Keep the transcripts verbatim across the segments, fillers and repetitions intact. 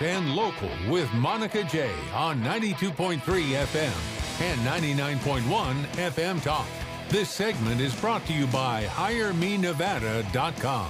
and local with Monica J on ninety-two point three F M and ninety-nine point one F M Talk. This segment is brought to you by hire me nevada dot com.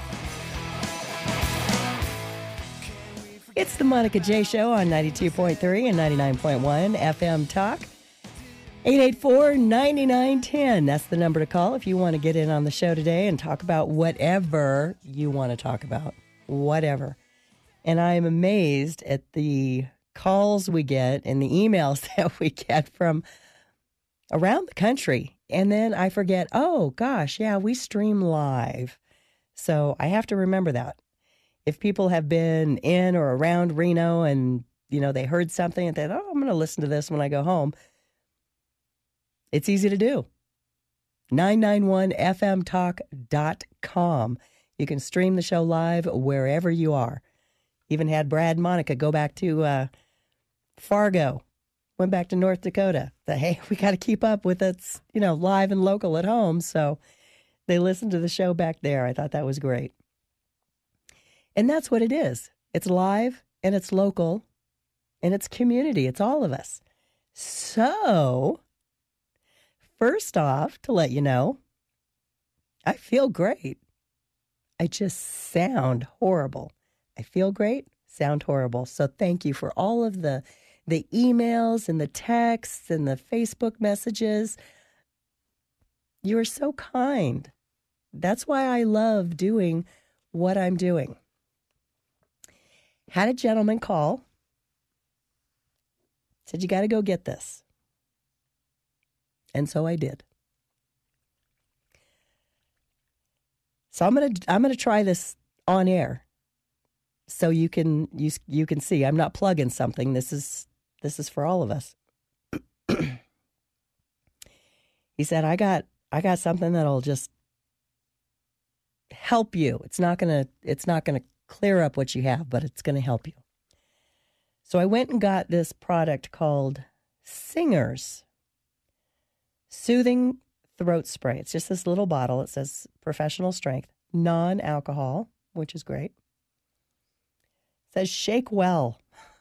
It's the Monica J Show on ninety-two point three and ninety-nine point one F M Talk. eight eight four, nine nine one zero. That's the number to call if you want to get in on the show today and talk about whatever you want to talk about. Whatever. And I am amazed at the calls we get and the emails that we get from around the country. And then I forget, oh, gosh, yeah, we stream live. So I have to remember that. If people have been in or around Reno and, you know, they heard something and they thought, oh, I'm going to listen to this when I go home, it's easy to do. nine nine one F M talk dot com. You can stream the show live wherever you are. Even had Brad and Monica go back to uh, Fargo, went back to North Dakota. The, hey, we got to keep up with it, you know, live and local at home. So they listened to the show back there. I thought that was great. And that's what it is. It's live and it's local and it's community. It's all of us. So, first off, to let you know, I feel great. I just sound horrible. I feel great, sound horrible. So thank you for all of the the emails and the texts and the Facebook messages. You are so kind. That's why I love doing what I'm doing. Had a gentleman call. Said, you got to go get this. And so I did. So I'm going to I'm going to try this on air. So you can you you can see I'm not plugging something. This is this is for all of us. He said, I got I got something that'll just help you. It's not gonna it's not gonna clear up what you have, but it's gonna help you. So I went and got this product called Singers Soothing Throat Spray. It's just this little bottle. It says professional strength, non-alcohol, which is great. It says shake well.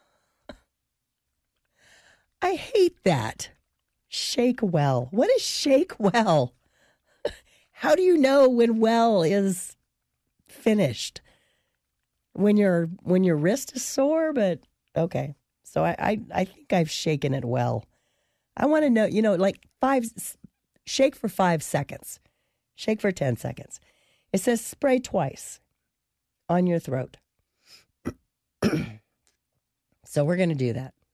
I hate that. Shake well. What is shake well? How do you know when well is finished? When your when your wrist is sore, but okay. So I, I, I think I've shaken it well. I want to know, you know, like five, shake for five seconds. Shake for ten seconds. It says spray twice on your throat. So we're going to do that.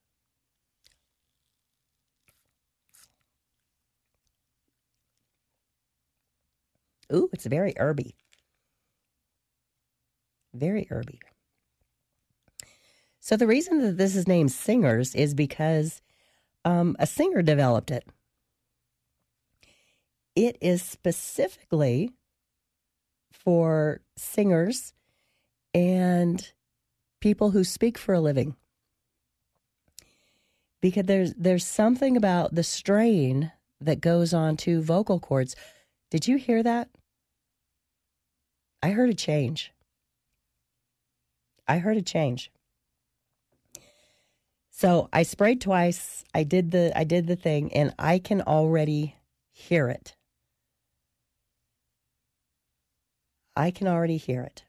Ooh, it's very herby. Very herby. So the reason that this is named Singers is because um, a singer developed it. It is specifically for singers and people who speak for a living. Because there's there's something about the strain that goes on to vocal cords. Did you hear that? I heard a change. I heard a change. So I sprayed twice. I did the I did the thing, and I can already hear it. I can already hear it.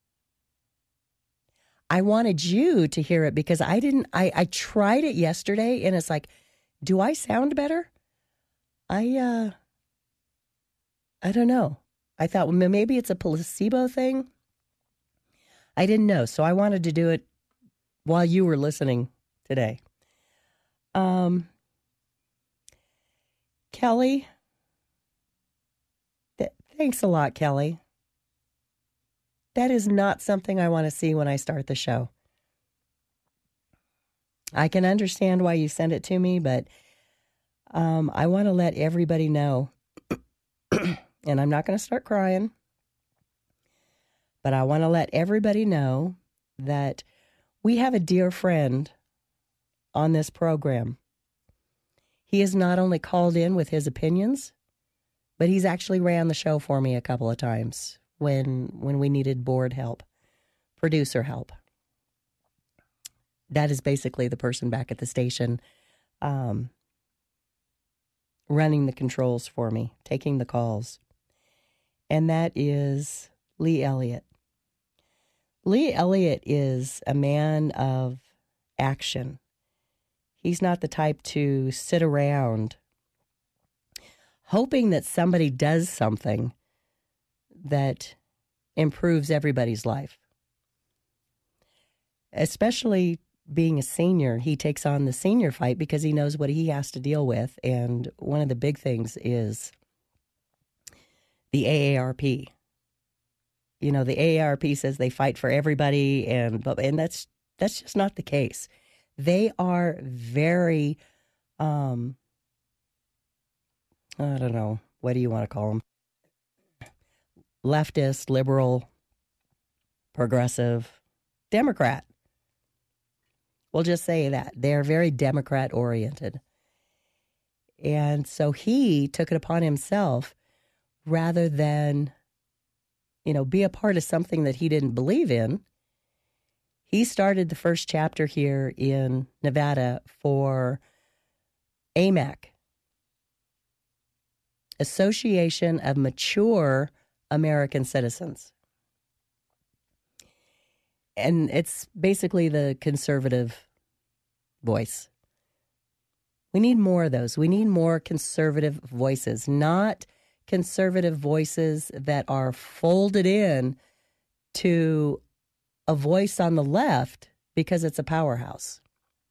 I wanted you to hear it because I didn't, I, I tried it yesterday and it's like, do I sound better? I, uh, I don't know. I thought, well, maybe it's a placebo thing. I didn't know. So I wanted to do it while you were listening today. Um, Kelly, th- thanks a lot, Kelly. That is not something I want to see when I start the show. I can understand why you sent it to me, but um, I want to let everybody know, and I'm not going to start crying, but I want to let everybody know that we have a dear friend on this program. He has not only called in with his opinions, but he's actually ran the show for me a couple of times. When when we needed board help, producer help. that is basically the person back at the station um, running the controls for me, taking the calls. And that is Lee Elliott. Lee Elliott is a man of action. He's not the type to sit around hoping that somebody does something that improves everybody's life. Especially being a senior, he takes on the senior fight because he knows what he has to deal with. And one of the big things is the A A R P. You know, the A A R P says they fight for everybody, and and that's that's just not the case. They are very, um, I don't know, what do you want to call them? Leftist, liberal, progressive, Democrat. We'll just say that. They're very Democrat-oriented. And so he took it upon himself, rather than, you know, be a part of something that he didn't believe in. He started the first chapter here in Nevada for A M A C, Association of Mature American Citizens. And it's basically the conservative voice. We need more of those. We need more conservative voices, not conservative voices that are folded in to a voice on the left because it's a powerhouse.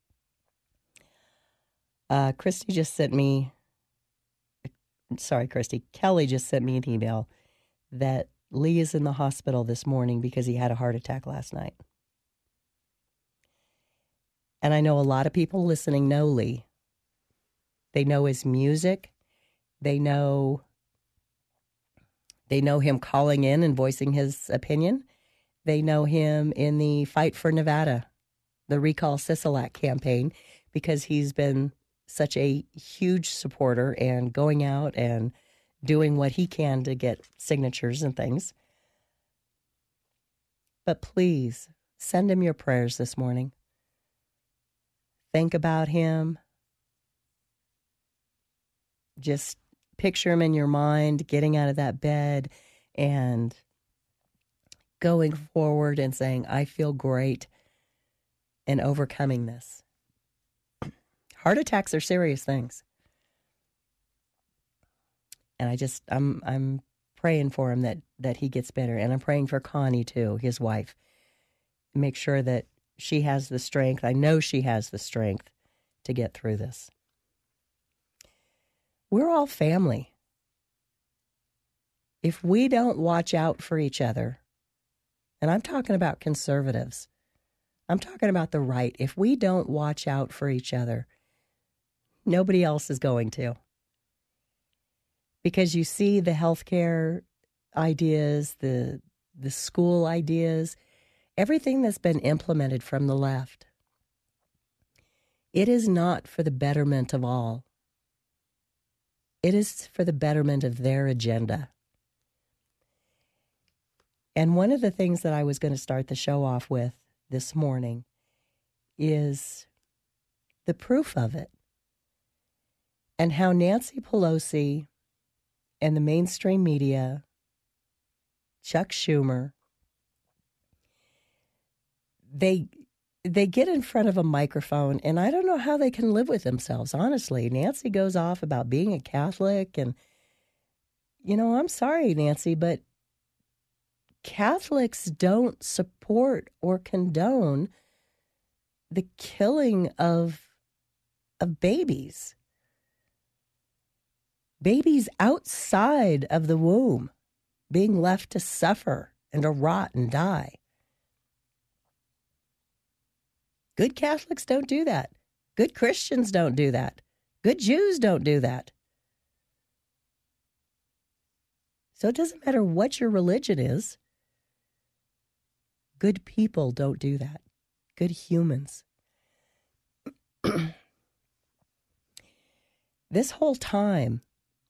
Uh, Christy just sent me, sorry, Christy, Kelly just sent me an email that Lee is in the hospital this morning because he had a heart attack last night. And I know a lot of people listening know Lee. They know his music. They know, they know him calling in and voicing his opinion. They know him in the Fight for Nevada, the Recall Sisolak campaign, because he's been such a huge supporter and going out and doing what he can to get signatures and things. But please, send him your prayers this morning. Think about him. Just picture him in your mind, getting out of that bed and going forward and saying, I feel great, and overcoming this. Heart attacks are serious things. And I just, I'm I'm praying for him that, that he gets better. And I'm praying for Connie, too, his wife. Make sure that she has the strength. I know she has the strength to get through this. We're all family. If we don't watch out for each other, and I'm talking about conservatives, I'm talking about the right. If we don't watch out for each other, nobody else is going to. Because you see the healthcare ideas, the the school ideas, everything that's been implemented from the left. It is not for the betterment of all. It is for the betterment of their agenda. And one of the things that I was going to start the show off with this morning is the proof of it, and how Nancy Pelosi and the mainstream media, Chuck Schumer, they they get in front of a microphone, and I don't know how they can live with themselves, honestly. Nancy goes off about being a Catholic, and, you know, I'm sorry, Nancy, but Catholics don't support or condone the killing of of babies. Babies outside of the womb being left to suffer and to rot and die. Good Catholics don't do that. Good Christians don't do that. Good Jews don't do that. So it doesn't matter what your religion is. Good people don't do that. Good humans. This whole time,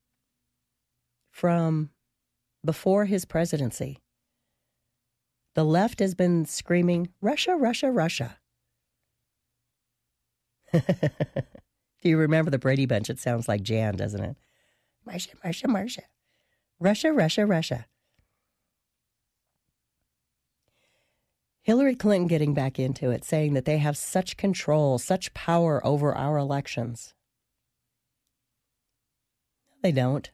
from before his presidency, the left has been screaming, Russia, Russia, Russia. If you remember the Brady Bunch, it sounds like Jan, doesn't it? Marcia, Marcia, Marcia. Russia, Russia, Russia. Hillary Clinton getting back into it, saying that they have such control, such power over our elections. They don't.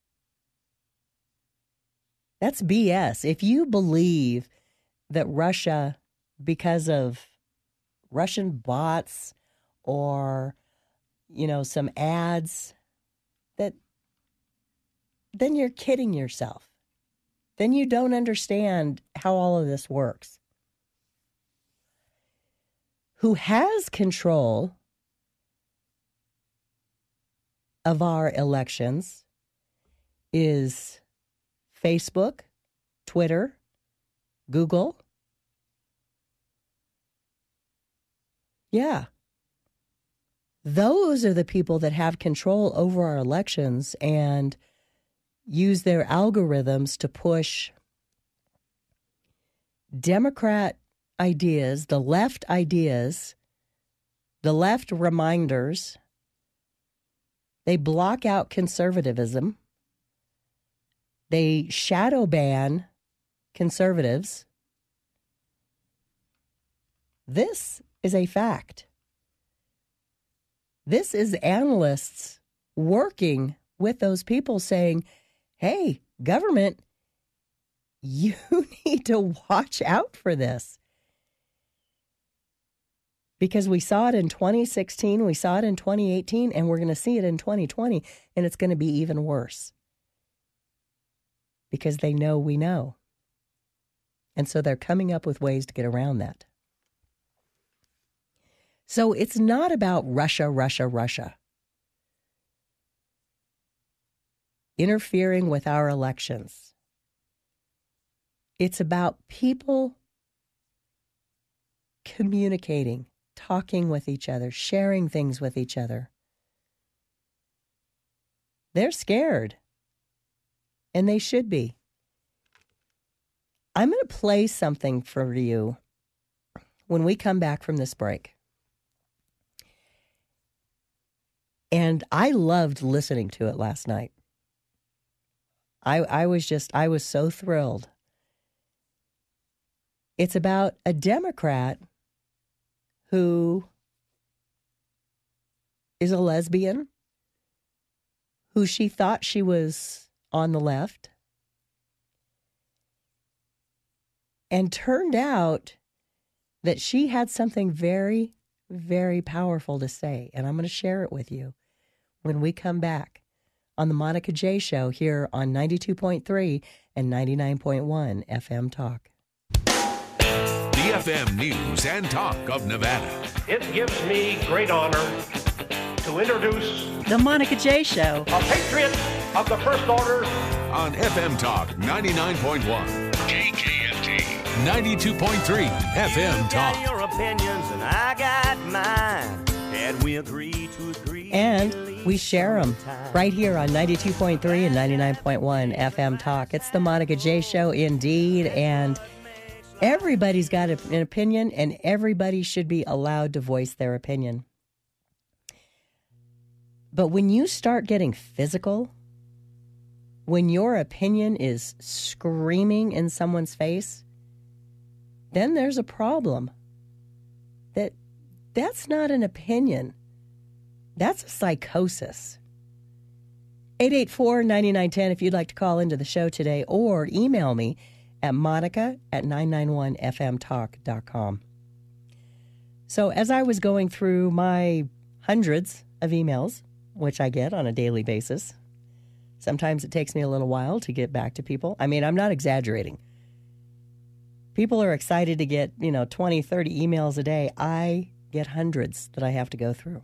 That's B S. If you believe that Russia, because of Russian bots or, you know, some ads, that then you're kidding yourself. Then you don't understand how all of this works. Who has control of our elections is Facebook, Twitter, Google. Yeah. Those are the people that have control over our elections and use their algorithms to push Democrat ideas, the left ideas, the left reminders. They block out conservatism. They shadow ban conservatives. This is a fact. This is analysts working with those people saying, hey, government, you need to watch out for this. Because we saw it in twenty sixteen, we saw it in twenty eighteen, and we're going to see it in twenty twenty, and it's going to be even worse. Because they know we know. And so they're coming up with ways to get around that. So it's not about Russia, Russia, Russia interfering with our elections. It's about people communicating, talking with each other, sharing things with each other. They're scared. And they should be. I'm going to play something for you when we come back from this break. And I loved listening to it last night. I, I was just, I was so thrilled. It's about a Democrat who is a lesbian, who she thought she was on the left, and turned out that she had something very, very powerful to say. And I'm going to share it with you when we come back on the Monica J Show here on ninety-two point three and ninety-nine point one F M Talk. The F M News and Talk of Nevada. It gives me great honor to introduce the Monica J Show, a patriot of the First Order, on F M Talk ninety-nine point one, J K F T, ninety-two point three F M You Talk. got your opinions and I got mine, and we agree to agree. and we share them right here on ninety-two point three and ninety-nine point one F M Talk. It's the Monica J Show indeed, and everybody's got an opinion, and everybody should be allowed to voice their opinion. But when you start getting physical, when your opinion is screaming in someone's face, then there's a problem. That that's not an opinion. That's a psychosis. eight eight four, nine nine one zero if you'd like to call into the show today, or email me at monica at nine nine one f m talk dot com. So as I was going through my hundreds of emails, which I get on a daily basis, sometimes it takes me a little while to get back to people. I mean, I'm not exaggerating. People are excited to get, you know, twenty, thirty emails a day. I get hundreds that I have to go through.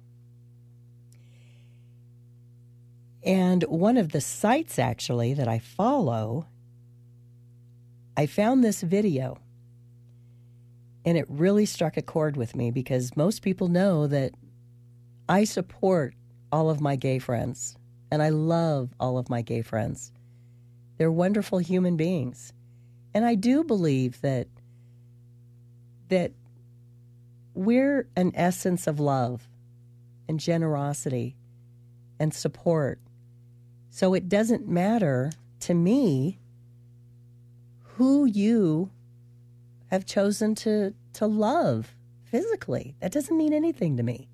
And one of the sites, actually, that I follow, I found this video, and it really struck a chord with me because most people know that I support all of my gay friends, and I love all of my gay friends. They're wonderful human beings. And I do believe that that we're an essence of love. and generosity and support. So it doesn't matter to me who you have chosen to, to love physically. That doesn't mean anything to me.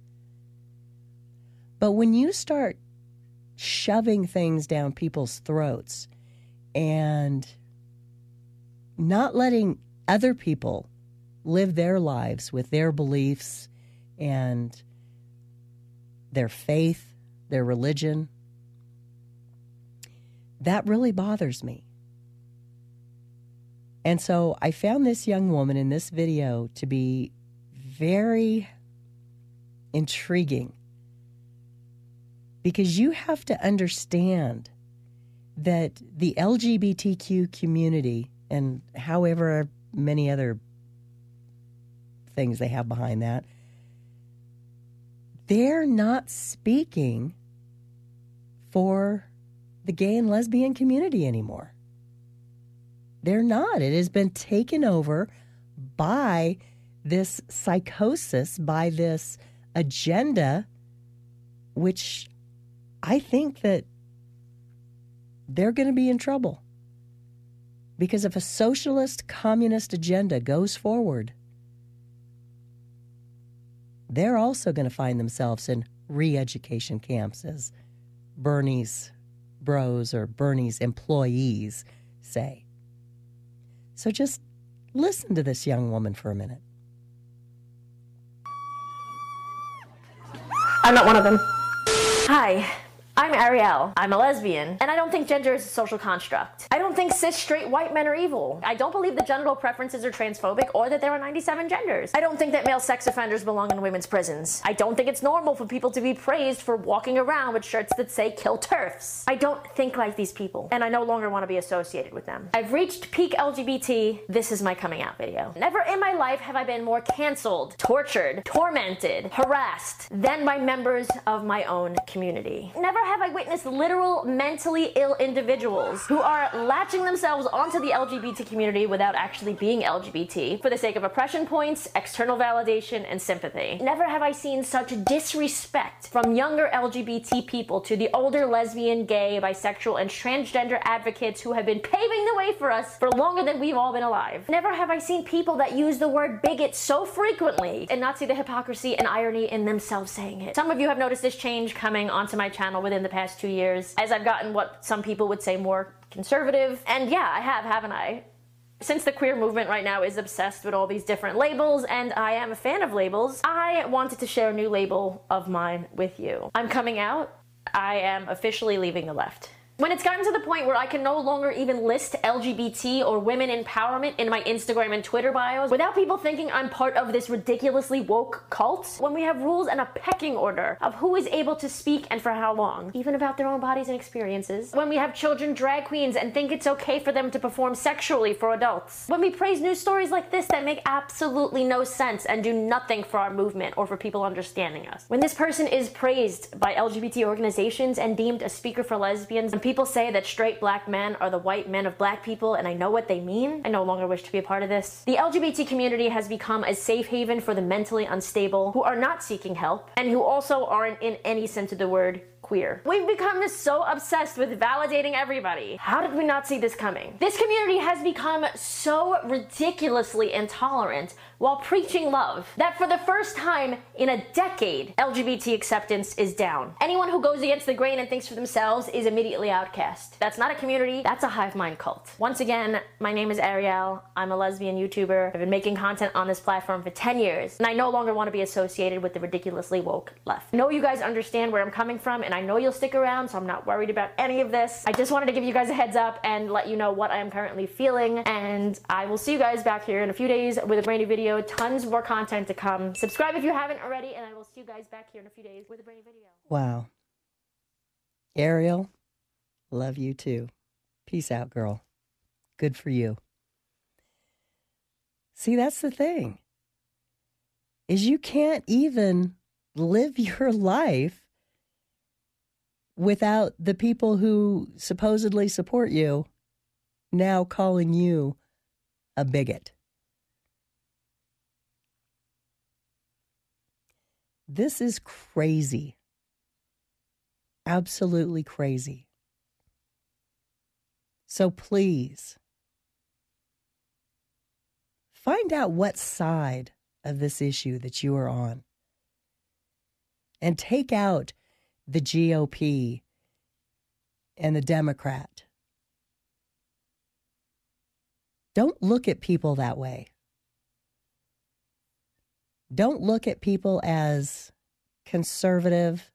But when you start shoving things down people's throats and not letting other people live their lives with their beliefs and their faith, their religion, that really bothers me. And so I found this young woman in this video to be very intriguing, because you have to understand that the L G B T Q community, and however many other things they have behind that, they're not speaking for the gay and lesbian community anymore. They're not. It has been taken over by this psychosis, by this agenda, which I think that they're going to be in trouble. Because if a socialist, communist agenda goes forward, they're also going to find themselves in re-education camps, as Bernie's bros or Bernie's employees say. So just listen to this young woman for a minute. I'm not one of them. Hi, I'm Ariel. I'm a lesbian, and I don't think gender is a social construct. I don't think cis straight white men are evil. I don't believe that genital preferences are transphobic or that there are ninety-seven genders. I don't think that male sex offenders belong in women's prisons. I don't think it's normal for people to be praised for walking around with shirts that say kill TERFs. I don't think like these people, and I no longer want to be associated with them. I've reached peak L G B T. This is my coming out video. Never in my life have I been more canceled, tortured, tormented, harassed than by members of my own community. Never have I witnessed literal mentally ill individuals who are latching themselves onto the L G B T community without actually being L G B T for the sake of oppression points, external validation, and sympathy. Never have I seen such disrespect from younger L G B T people to the older lesbian, gay, bisexual, and transgender advocates who have been paving the way for us for longer than we've all been alive. Never have I seen people that use the word bigot so frequently and not see the hypocrisy and irony in themselves saying it. Some of you have noticed this change coming onto my channel within the past two years as I've gotten what some people would say more conservative. And yeah, I have, haven't I? Since the queer movement right now is obsessed with all these different labels, and I am a fan of labels, I wanted to share a new label of mine with you. I'm coming out. I am officially leaving the left. When it's gotten to the point where I can no longer even list L G B T or women empowerment in my Instagram and Twitter bios without people thinking I'm part of this ridiculously woke cult, when we have rules and a pecking order of who is able to speak and for how long, even about their own bodies and experiences, when we have children drag queens and think it's okay for them to perform sexually for adults, when we praise news stories like this that make absolutely no sense and do nothing for our movement or for people understanding us, when this person is praised by L G B T organizations and deemed a speaker for lesbians, and people say that straight black men are the white men of black people, and I know what they mean, I no longer wish to be a part of this. The L G B T community has become a safe haven for the mentally unstable who are not seeking help and who also aren't, in any sense of the word, queer. We've become this so obsessed with validating everybody. How did we not see this coming? This community has become so ridiculously intolerant while preaching love that for the first time in a decade, L G B T acceptance is down. Anyone who goes against the grain and thinks for themselves is immediately outcast. That's not a community, that's a hive mind cult. Once again, my name is Ariel. I'm a lesbian YouTuber. I've been making content on this platform for ten years, and I no longer want to be associated with the ridiculously woke left. I know you guys understand where I'm coming from, and I know you'll stick around, so I'm not worried about any of this. I just wanted to give you guys a heads up and let you know what I am currently feeling, and I will see you guys back here in a few days with a brand new video. Tons more content to come. Subscribe if you haven't already, and I will see you guys back here in a few days with a brand new video. Wow. Ariel, love you too. Peace out, girl. Good for you. See, that's the thing, is you can't even live your life without the people who supposedly support you now calling you a bigot. This is crazy. Absolutely crazy. So please, find out what side of this issue that you are on. And take out the G O P and the Democrat. Don't look at people that way. Don't look at people as conservative.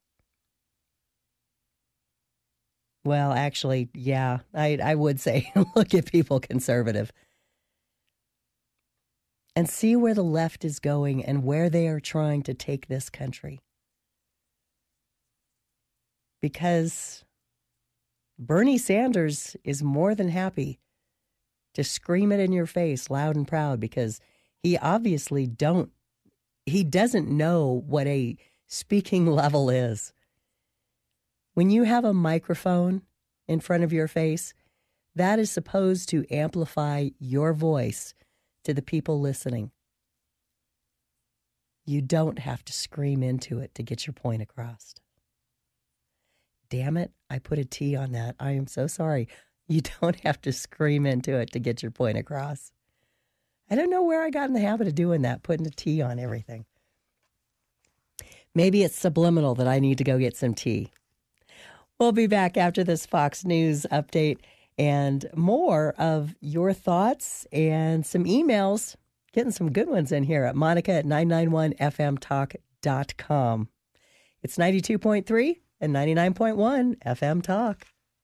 Well, actually, yeah, I, I would say look at people conservative. And see where the left is going and where they are trying to take this country. Because Bernie Sanders is more than happy to scream it in your face loud and proud, because he obviously don't, he doesn't know what a speaking level is. When you have a microphone in front of your face, that is supposed to amplify your voice to the people listening. You don't have to scream into it to get your point across. Damn it, I put a T on that. I am so sorry. You don't have to scream into it to get your point across. I don't know where I got in the habit of doing that, putting a T on everything. Maybe it's subliminal that I need to go get some tea. We'll be back after this Fox News update and more of your thoughts and some emails. Getting some good ones in here at Monica at nine nine one F M talk dot com. It's ninety-two point three and ninety-nine point one F M Talk.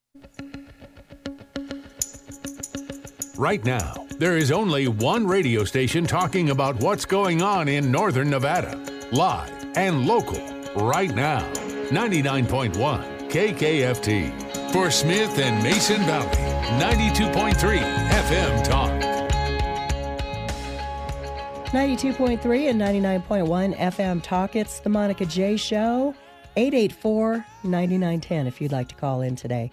Right now, there is only one radio station talking about what's going on in Northern Nevada. Live and local. Right now. ninety-nine point one K K F T. For Smith and Mason Valley. ninety-two point three F M Talk. ninety-two point three and ninety-nine point one F M Talk. It's the Monica J Show. eight eight four, nine nine one zero if you'd like to call in today.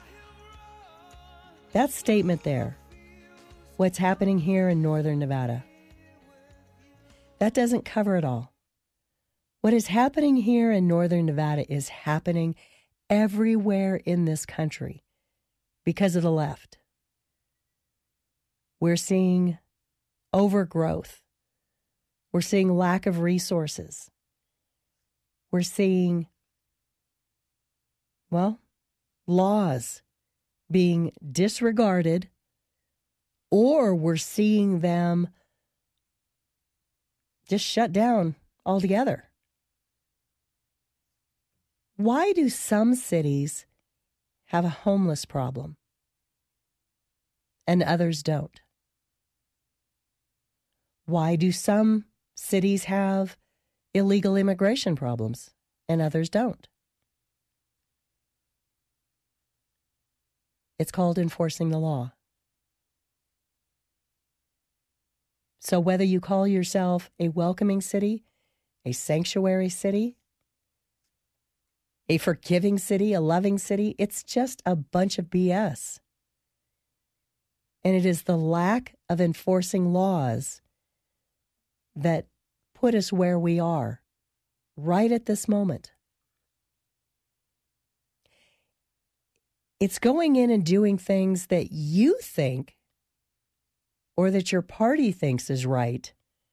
That statement there, what's happening here in Northern Nevada, that doesn't cover it all. What is happening here in Northern Nevada is happening everywhere in this country because of the left. We're seeing overgrowth. We're seeing lack of resources. We're seeing, well, laws being disregarded, or we're seeing them just shut down altogether. Why do some cities have a homeless problem and others don't? Why do some cities have illegal immigration problems and others don't? It's called enforcing the law. So whether you call yourself a welcoming city, a sanctuary city, a forgiving city, a loving city, it's just a bunch of B S. And it is the lack of enforcing laws that put us where we are right at this moment. It's going in and doing things that you think or that your party thinks is right,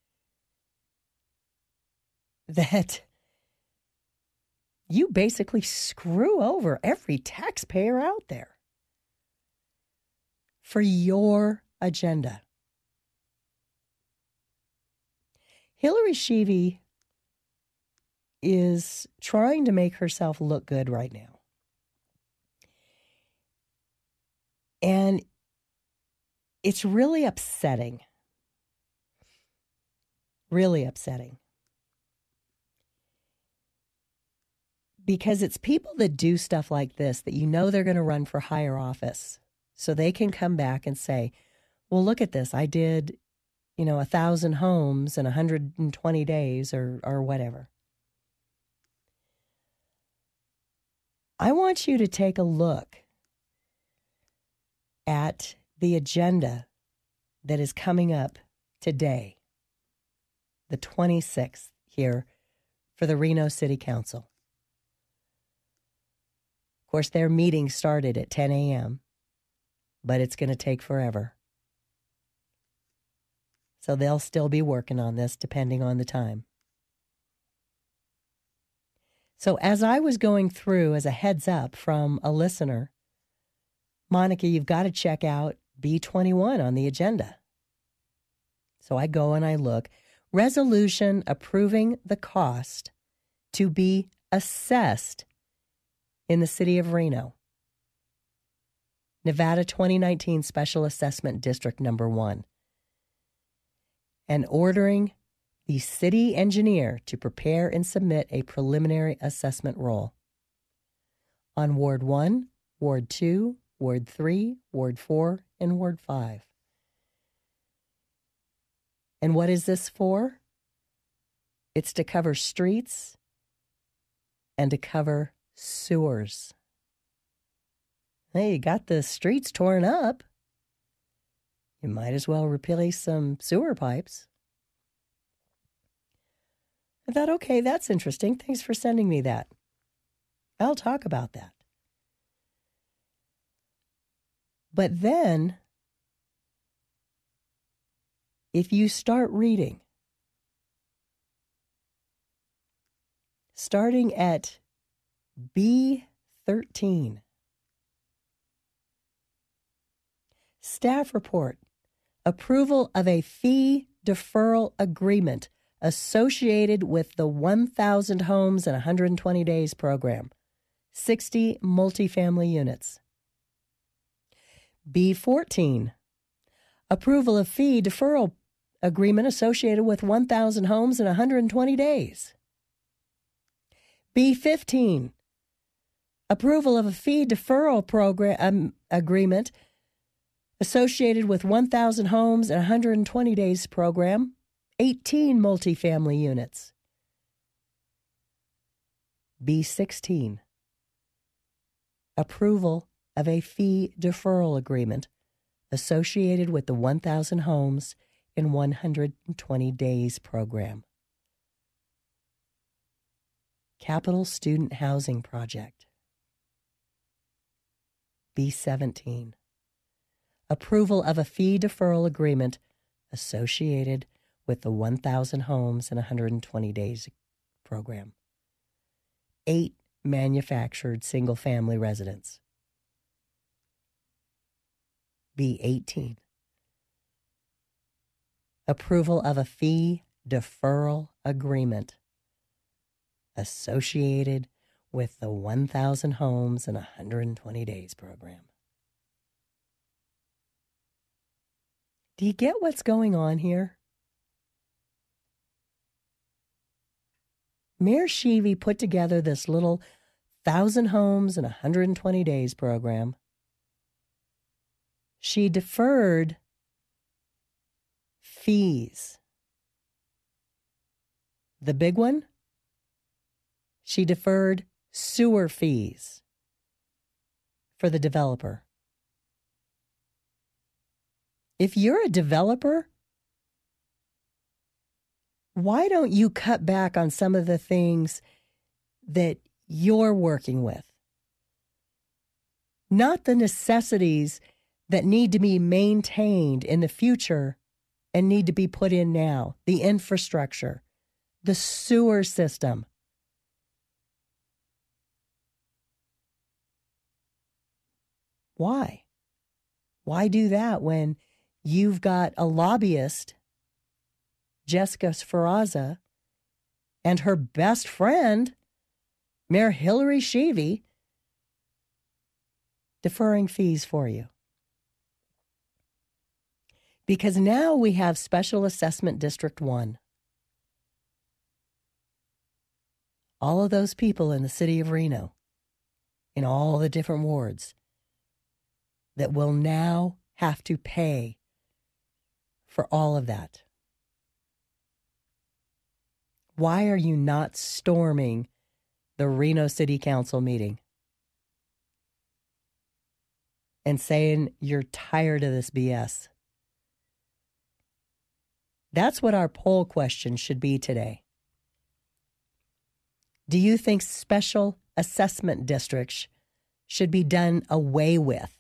that you basically screw over every taxpayer out there for your agenda. Hillary Sheevy is trying to make herself look good right now. And it's really upsetting. Really upsetting. Because it's people that do stuff like this that you know they're going to run for higher office. So they can come back and say, well, look at this. I did, you know, a thousand homes in one hundred twenty days or or whatever. I want you to take a look at the agenda that is coming up today, the twenty-sixth here for the Reno City Council. Of course, their meeting started at ten a.m., but it's going to take forever. So they'll still be working on this depending on the time. So as I was going through, as a heads up from a listener, Monica, you've got to check out B twenty-one on the agenda. So I go and I look. Resolution approving the cost to be assessed in the city of Reno. Nevada twenty nineteen Special Assessment District Number One. And ordering the city engineer to prepare and submit a preliminary assessment roll on Ward one, Ward two, Ward three, Ward four, and Ward five. And what is this for? It's to cover streets and to cover sewers. Hey, you got the streets torn up. You might as well replace some sewer pipes. I thought, okay, that's interesting. Thanks for sending me that. I'll talk about that. But then, if you start reading, starting at B thirteen, staff report, approval of a fee deferral agreement associated with the one thousand homes in one hundred twenty days program, sixty multifamily units. B fourteen, approval of fee deferral agreement associated with one thousand homes in one hundred twenty days. B fifteen, approval of a fee deferral program um, agreement associated with one thousand homes in one hundred twenty days program, eighteen multifamily units. B sixteen, approval of a fee deferral agreement associated with the one thousand homes in one hundred twenty days program. Capital Student Housing Project. B seventeen, approval of a fee deferral agreement associated with the one thousand homes in one hundred twenty days program. Eight manufactured single-family residents. B eighteen, approval of a fee deferral agreement associated with the one thousand homes in one hundred twenty days program. Do you get what's going on here? Mayor Sheevy put together this little thousand homes in one hundred twenty days program. She deferred fees. The big one, she deferred sewer fees for the developer. If you're a developer, why don't you cut back on some of the things that you're working with? Not the necessities that need to be maintained in the future and need to be put in now. The infrastructure, the sewer system. Why? Why do that when you've got a lobbyist, Jessica Sferraza, and her best friend, Mayor Hillary Sheevy, deferring fees for you? Because now we have Special Assessment District one. All of those people in the city of Reno, in all the different wards, that will now have to pay for all of that. Why are you not storming the Reno City Council meeting and saying you're tired of this B S? That's what our poll question should be today. Do you think special assessment districts should be done away with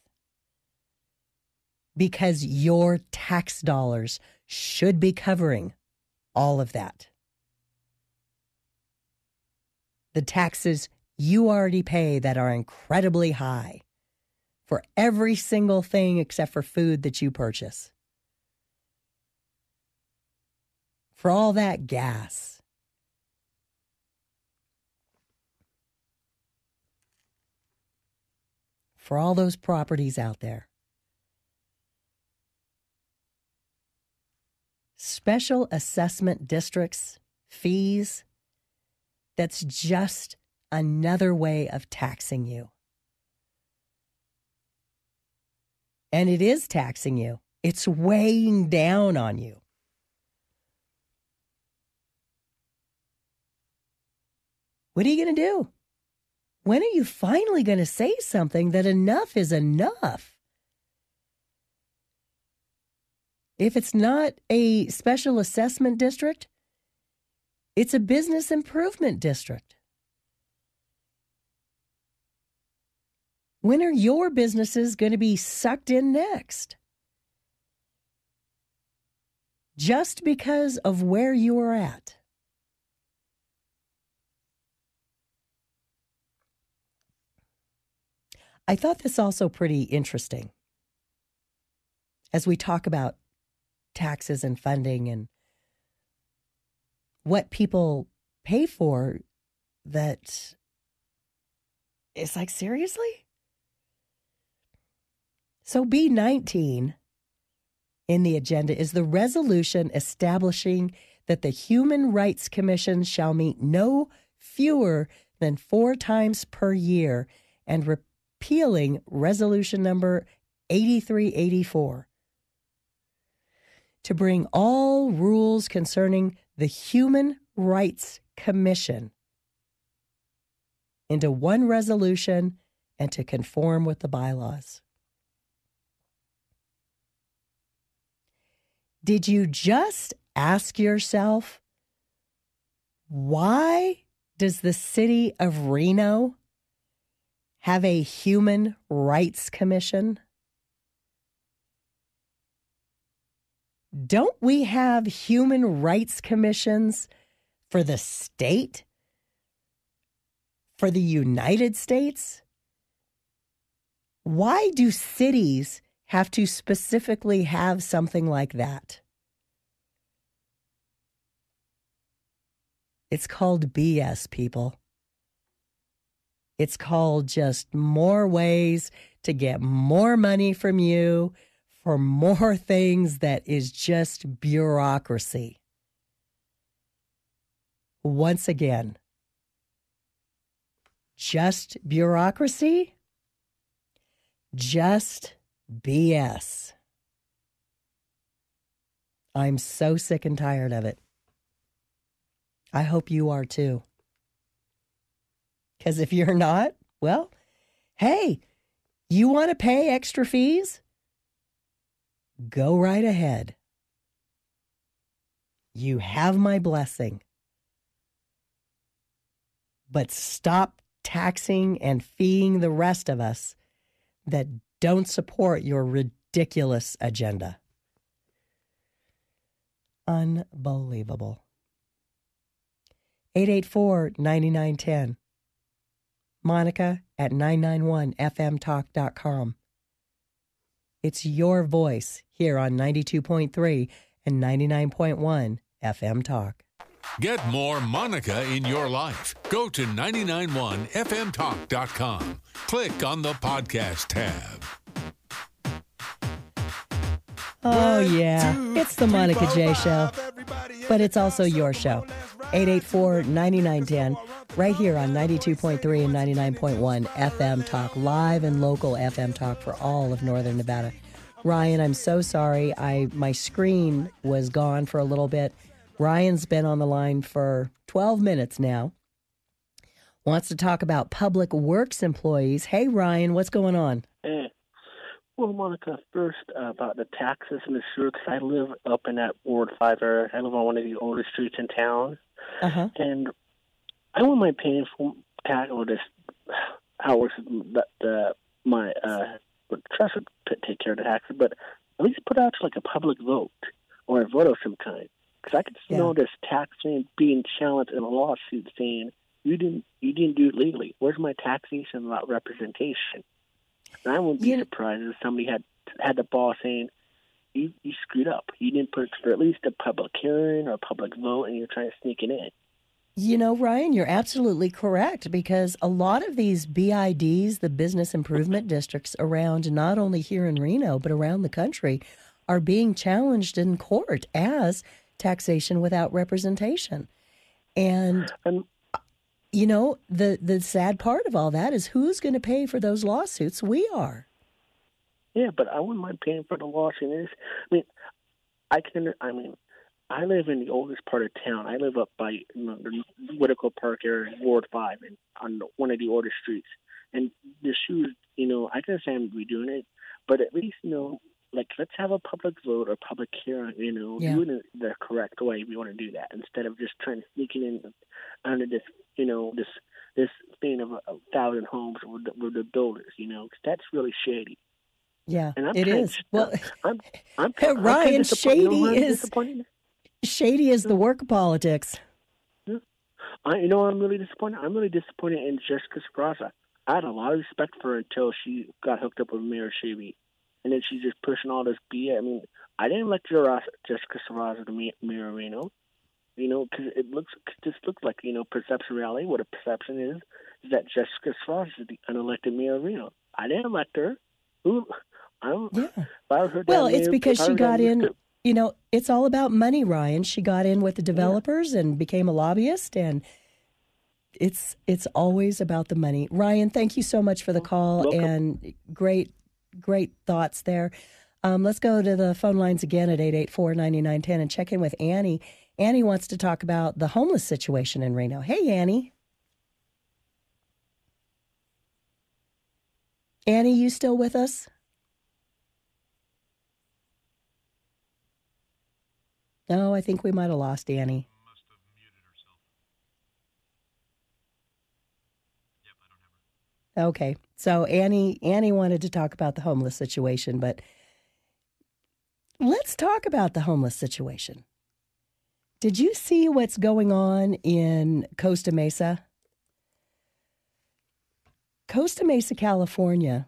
because your tax dollars should be covering all of that? The taxes you already pay that are incredibly high for every single thing except for food that you purchase. For all that gas. For all those properties out there. Special assessment districts, fees, that's just another way of taxing you. And it is taxing you. It's weighing down on you. What are you going to do? When are you finally going to say something that enough is enough? If it's not a special assessment district, it's a business improvement district. When are your businesses going to be sucked in next? Just because of where you are at. I thought this also pretty interesting as we talk about taxes and funding and what people pay for, that it's like, seriously? So B nineteen in the agenda is the resolution establishing that the Human Rights Commission shall meet no fewer than four times per year and repealing resolution number eighty-three eighty-four to bring all rules concerning the Human Rights Commission into one resolution and to conform with the bylaws. Did you just ask yourself, why does the city of Reno have a Human Rights Commission? Don't we have human rights commissions for the state? For the United States? Why do cities have to specifically have something like that? It's called B S, people. It's called just more ways to get more money from you for more things that is just bureaucracy. Once again, just bureaucracy, just B S. I'm so sick and tired of it. I hope you are too. Because if you're not, well, hey, you want to pay extra fees? Go right ahead. You have my blessing. But stop taxing and feeing the rest of us that don't support your ridiculous agenda. Unbelievable. eight eight four, nine nine one zero. Monica at nine nine one f m talk dot com. It's your voice here on ninety-two point three and ninety-nine point one F M Talk. Get more Monica in your life. Go to nine nine one f m talk dot com. Click on the podcast tab. Oh, yeah. It's the Monica J Show. But it's also your show. eight eight four, nine nine one zero. Right here on ninety-two point three and ninety-nine point one F M Talk. Live and local F M Talk for all of Northern Nevada. Ryan, I'm so sorry. I my screen was gone for a little bit. Ryan's been on the line for twelve minutes now. Wants to talk about public works employees. Hey, Ryan, what's going on? Hey. Well, Monica, first uh, about the taxes and the sewer, because I live up in that Ward five area. I live on one of the oldest streets in town. Uh-huh. And I wouldn't mind paying for tax or this how it works. The, the my uh, trust would p- take care of the taxes, but at least put out like a public vote or a vote of some kind. Because I could Yeah. know this tax thing being challenged in a lawsuit saying you didn't you didn't do it legally. Where's my taxation about representation? And I wouldn't be You- surprised if somebody had had the ball saying you you screwed up. You didn't put it for at least a public hearing or a public vote, and you're trying to sneak it in. You know, Ryan, you're absolutely correct, because a lot of these B I Ds, the business improvement districts around, not only here in Reno, but around the country, are being challenged in court as taxation without representation. And, And you know, the, the sad part of all that is who's going to pay for those lawsuits? We are. yeah, but I wouldn't mind paying for the lawsuit. It's- I mean, I can. I mean, I live in the oldest part of town. I live up by you know, the Whitaker Park area, Ward Five, and on one of the oldest streets. And the shoes, you know, I can understand we doing it, but at least you know, like let's have a public vote or public hearing. You know, Yeah. do it in the correct way if we want to do that, instead of just trying to sneak it in under this, you know, this this thing of a, a thousand homes with the, with the builders. You know, 'cause that's really shady. Yeah, And I'm it kinda- is. Well, I'm, I'm, Hey, I'm Ryan, kinda disappointed. You know shady what I'm is- disappointed? shady is the work of politics. I, you know, what I'm really disappointed. I'm really disappointed in Jessica Saraza. I had a lot of respect for her until she got hooked up with Mayor Shavy, and then she's just pushing all this B S. I mean, I didn't elect Jessica Saraza to me- Mayor Reno, you know, because it looks just looks like you know perception reality. What a perception is is that Jessica Saraza is the unelected Mayor of Reno. I didn't elect her. Who? I don't. Yeah. If I were her Well, damn it's mayor, because if I she were got that in, mayor- you know, it's all about money, Ryan. She got in with the developers and became a lobbyist, and it's it's always about the money. Ryan, thank you so much for the call Welcome. and great, great thoughts there. Um, let's go to the phone lines again at eight eight four, nine nine one zero and check in with Annie. Annie wants to talk about the homeless situation in Reno. Hey, Annie. Annie, you still with us? No, I think we might have lost Annie. Okay, so Annie Annie wanted to talk about the homeless situation, but let's talk about the homeless situation. Did you see what's going on in Costa Mesa? Costa Mesa, California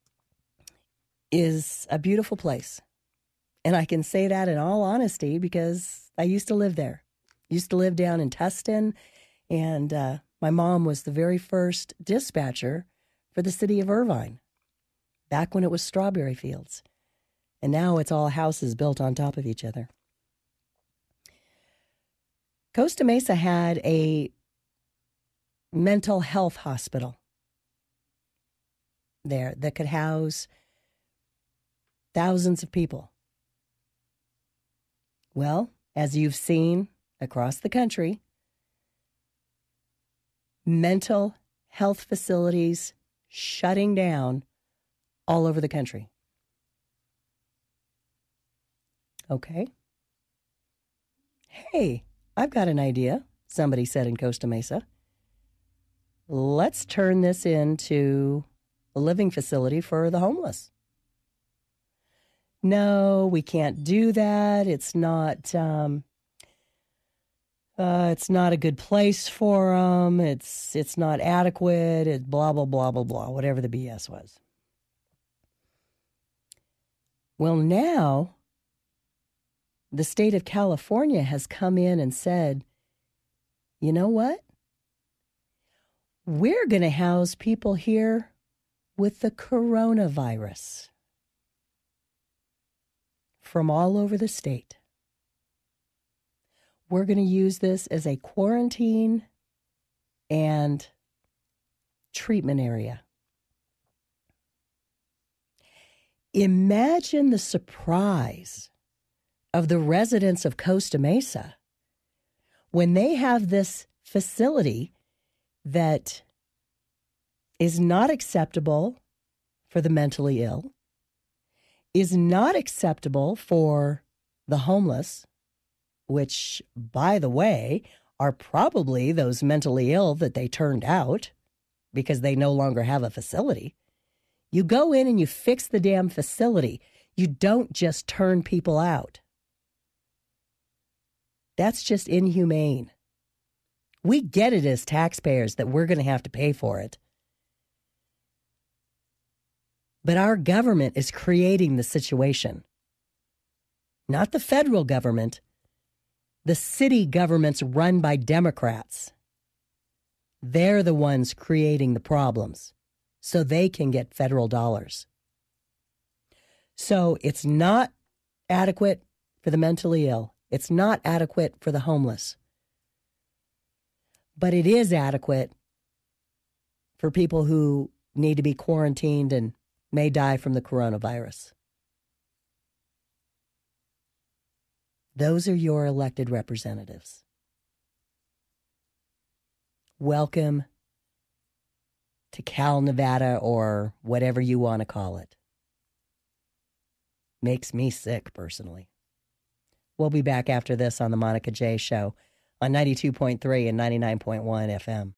is a beautiful place. And I can say that in all honesty because I used to live there. Used to live down in Tustin, and uh, my mom was the very first dispatcher for the city of Irvine, back when it was strawberry fields. And now it's all houses built on top of each other. Costa Mesa had a mental health hospital there that could house thousands of people. Well, as you've seen across the country, mental health facilities shutting down all over the country. Okay. Hey, I've got an idea, somebody said in Costa Mesa. Let's turn this into a living facility for the homeless. No, we can't do that. It's not. Um, uh, it's not a good place for them. It's it's not adequate. It's blah blah blah blah blah. Whatever the B S was. Well, now the state of California has come in and said, you know what? We're going to house people here with the coronavirus from all over the state. We're going to use this as a quarantine and treatment area. Imagine the surprise of the residents of Costa Mesa when they have this facility that is not acceptable for the mentally ill, is not acceptable for the homeless, which, by the way, are probably those mentally ill that they turned out because they no longer have a facility. You go in and you fix the damn facility. You don't just turn people out. That's just inhumane. We get it as taxpayers that we're going to have to pay for it. But our government is creating the situation. Not the federal government. The city governments run by Democrats. They're the ones creating the problems so they can get federal dollars. So it's not adequate for the mentally ill. It's not adequate for the homeless. But it is adequate for people who need to be quarantined and may die from the coronavirus. Those are your elected representatives. Welcome to Cal, Nevada, or whatever you want to call it. Makes me sick, personally. We'll be back after this on the Monica J Show on ninety-two point three and ninety-nine point one F M.